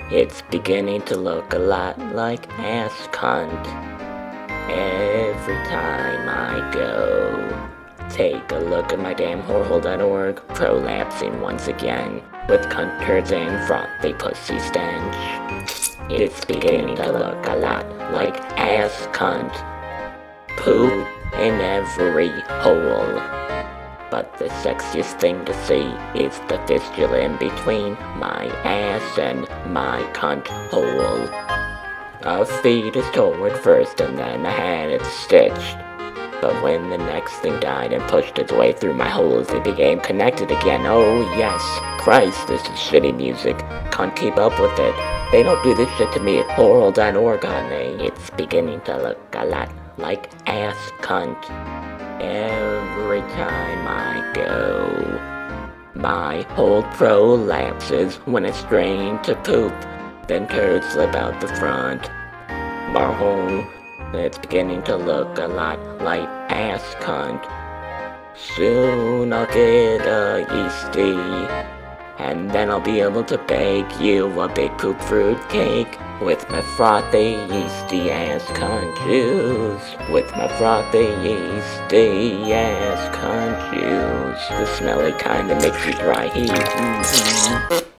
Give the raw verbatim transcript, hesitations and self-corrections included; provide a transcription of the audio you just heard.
It's beginning to look a lot like ass cunt. Every time I go, take a look at my damn whorehole dot org, prolapsing once again with cunt turds and frothy pussy stench. It's beginning to look a lot like ass cunt. Poop in every hole. But the sexiest thing to see is the fistula in between my ass and my cunt hole. A fetus toward first and then I had it stitched. But when the next thing died and pushed its way through my holes, it became connected again. Oh yes, Christ, this is shitty music. Can't keep up with it. They don't do this shit to me at whorehole dot org, honey. It's beginning to look a lot like ass cunt. Every time I go, my hole prolapses when I strain to poop. Then turds slip out the front. My hole, it's beginning to look a lot like ass cunt. Soon I'll get a yeasty, and then I'll be able to bake you a big poop fruit cake with my frothy yeasty ass cunt juice. With my frothy yeasty ass cunt juice. The smelly kind that makes you dry heat. Mm-hmm.